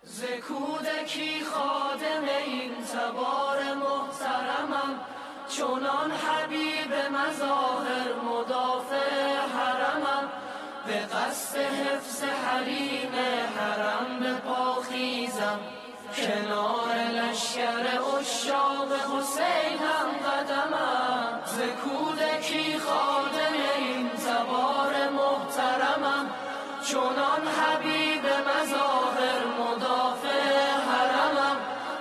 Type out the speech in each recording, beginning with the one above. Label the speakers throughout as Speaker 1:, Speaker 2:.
Speaker 1: ز کودکی خادم این تبار محترمم، چونان حبیب مظاهر مدافع حرمم. به قصد حفظ حریم حرم به پا خیزم، کنار لشکر عشاق حسین هم قدمم. ز کودکی خادم این تبار محترمم، چونان حبیب مظاهر مدافع حرمم.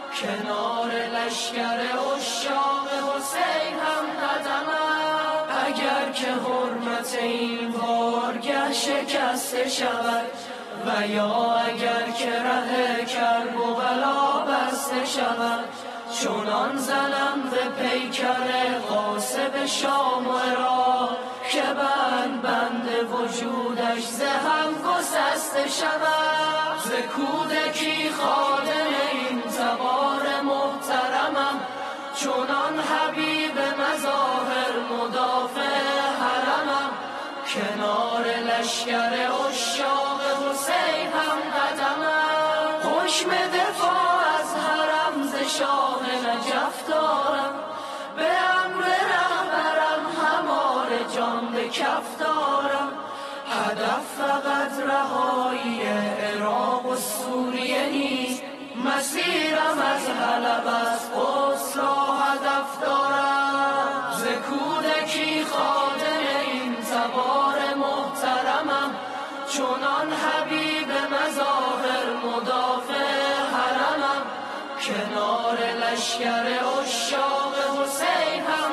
Speaker 1: کنار لشکر عشاق حسین هم قدمم. اگر که حرمت این بارگه شکسته شود، و یا اگر که ره کرب و بلا بسته شود، چونان زنم به پیکر غاصب شام و عراق، که بند وجودش ز هم گسسته شود. ز کودکی خادم این تبار محترمم، چونان حبیب مظاهر مدافع حرمم. کنار لشکر عشاق حسین هم قدمم. حکم دفاع از حرم ز شاه نجف دارم، به امر رهبرم همار جان به کف دارم. هدف فقط رهایی عراق و سوریه نیست، مسیرم از حلب از قدس را هدف دارم. ز کودکی خادم این تبار محترمم، چونان حبیب مظاهر مدافع حرمم. کنار لشکر عشاق حسین هم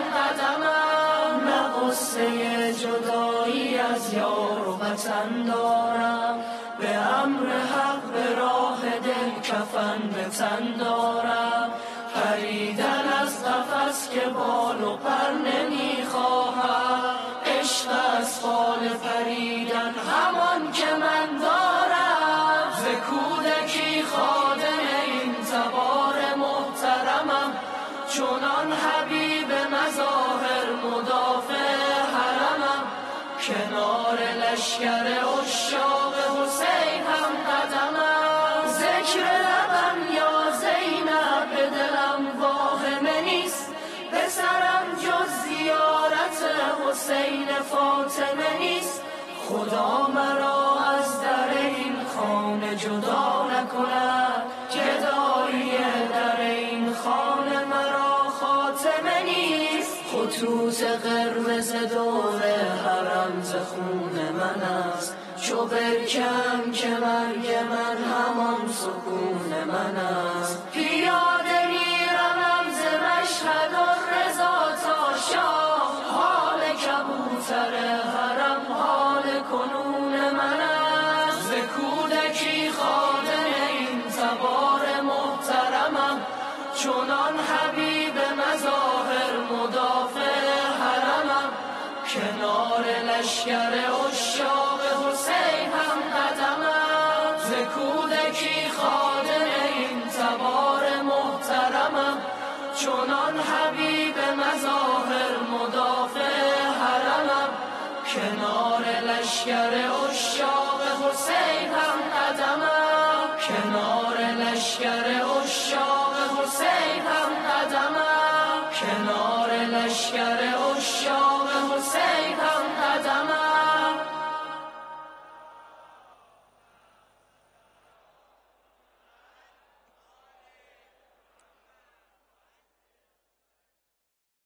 Speaker 1: قدمم. نه غصه جدایی از یار و وطن دارم، به امر حق به راه دل کفن به تن دارم. پریدن از قفس که بال و پر نمیخواهم، عشق از فال پریدن همان که من دارم. ز کودکی خادم این تبار محترمم، چونان حبیب مظاهر مدافع حرمم. کنار لشکر عشاق حسین هم قدمم. ذکر لبم یا زینب به دلم واهمه نیست، به سرم جز زیارت حسین فاطمه نیست. خدا مرا از در این خانه جدا نکند، جدایی در این خانه مرا خاتمه نیست. خطوط قرمز دور حرم ز خون من است، چو برکم که مرگ من همان سکون من است. پیاده میرمم ز مشهد و رضا تا شاه، حال کبوتر حرم حال کنون من است. ز کودکی خادم این تبار محترمم، چونان حبیب مظاهر مدافع حرمم. کنار لشکر عشاق حسین هم قدمم. ز کودکی خادم این تبار محترمم، چونان حبیب مظاهر مدافع حرمم. کنار لشکر عشاق حسین هم قدمم. کنار لشکر عشاق حسین هم قدمم. کنار لشکر